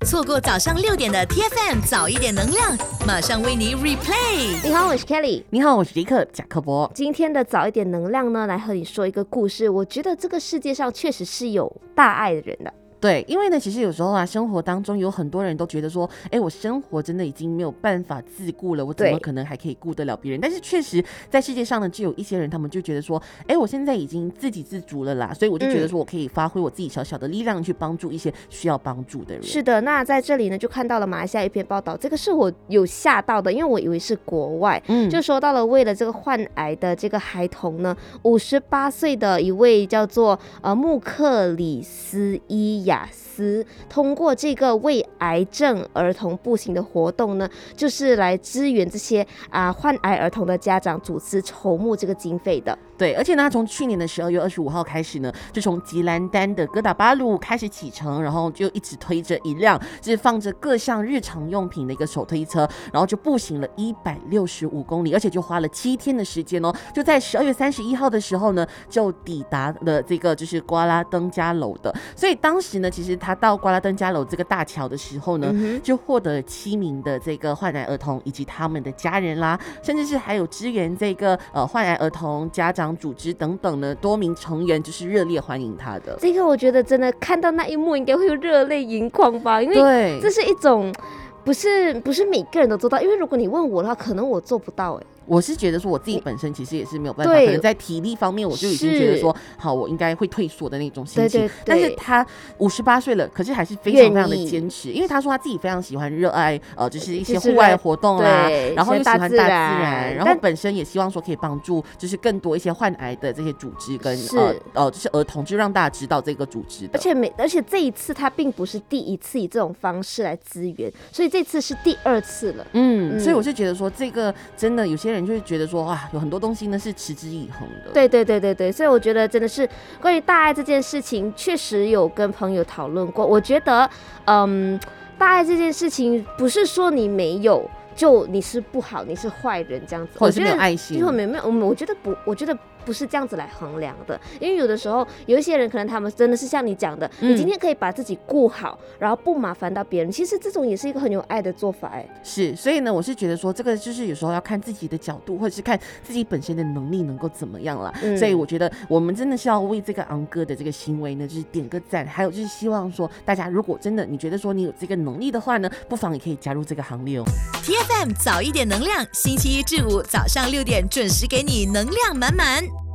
错过早上6点的 TFM 早一点能量，马上为你 replay。 你好，我是 Kelly。 你好，我是迪克贾克伯。 今天的早一点能量呢，来和你说一个故事。我觉得这个世界上确实是有大爱的人的。 对，因为呢，其实有时候啊，生活当中有很多人都觉得说，我生活真的已经没有办法自顾了，我怎么可能还可以顾得了别人？但是确实，在世界上呢，就有一些人，他们就觉得说，我现在已经自给自足了啦，所以我就觉得说我可以发挥我自己小小的力量去帮助一些需要帮助的人。 是的，那在这里呢，就看到了马来西亚一篇报道，这个是我有吓到的，因为我以为是国外，就说到了为了这个患癌的这个孩童呢，58岁的一位叫做穆克里斯伊亚斯，通过这个为癌症儿童步行的活动呢，就是来支援这些患癌儿童的家长组织筹募这个经费的。 对，而且呢，从去年的12月25号开始呢，就从吉兰丹的哥打巴路开始启程，然后就一直推着一辆就是放着各项日常用品的一个手推车，然后就步行了165公里，而且就花了7天的时间哦。就在12月31号的时候呢，就抵达了这个就是瓜拉登加楼的。所以当时呢，其实他到瓜拉登加楼这个大桥的时候呢，就获得了7名的这个患癌儿童以及他们的家人啦，甚至是还有支援这个患癌儿童家长组织等等呢，多名成员就是热烈欢迎他的。 这个我觉得真的看到那一幕应该会热泪盈眶吧，因为这是一种不是每个人都做到，因为如果你问我的话，可能我做不到我是觉得说我自己本身其实也是没有办法，可能在体力方面我就已经觉得说好，我应该会退缩的那种心情。对，但是他58岁了，可是还是非常非常的坚持，因为他说他自己非常喜欢热爱就是一些户外活动啦，然后又喜欢大自然，然后本身也希望说可以帮助就是更多一些患癌的这些组织跟就是儿童，就让大家知道这个组织的。 而且这一次他并不是第一次以这种方式来支援，所以这次是第2次了。 所以我是觉得说这个真的有些人就会觉得说哇，有很多东西呢是持之以恒的。 对，所以我觉得真的是关于大爱这件事情，确实有跟朋友讨论过。我觉得，大爱这件事情不是说你没有就你是不好，你是坏人这样子， 或者是没有爱心。 我觉得不是这样子来衡量的，因为有的时候有一些人可能他们真的是像你讲的，你今天可以把自己顾好，然后不麻烦到别人，其实这种也是一个很有爱的做法。 是，所以呢，我是觉得说这个就是有时候要看自己的角度，或者是看自己本身的能力能够怎么样啦。所以我觉得我们真的是要为这个昂哥的这个行为呢，就是点个赞，还有就是希望说大家如果真的你觉得说你有这个能力的话呢，不妨也可以加入这个行列哦。 TFM 早一点能量，星期1至5早上6点准时给你能量满满。